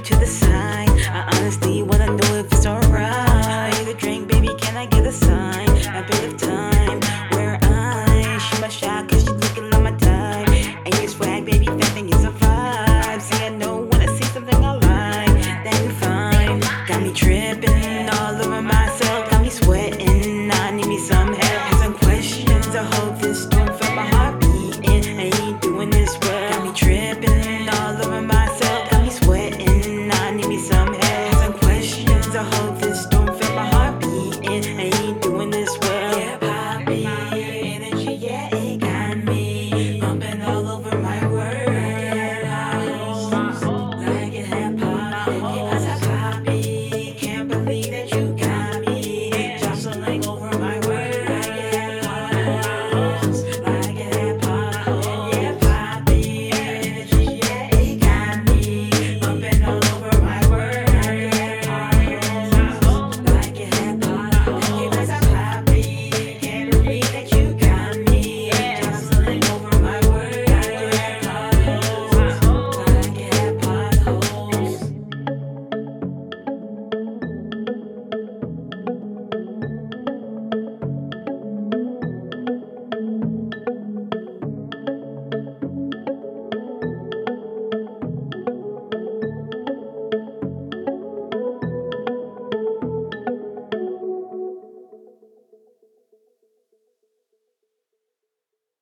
to the side. I honestly wanna know if it's alright. The drink, baby, can I get a sign? A bit of time where I shoot my shot, cause you looking like my type. And your swag, baby, that thing is a vibe. See, I know when I see something I like, then fine. Got me tripping all over myself, got me sweating. I need me some help. Have some questions, I hope this don't feel my heart beating. I ain't doing this well. Got me tripping all over myself, got me sweating. I need me some help. Have some questions, I hope this don't feel my heart beating. I ain't doing this well. Yeah, poppy, your energy, yeah, it got me bumping all over my words. Like it hip hop, I said poppy, can't believe that you got me jostling over my words.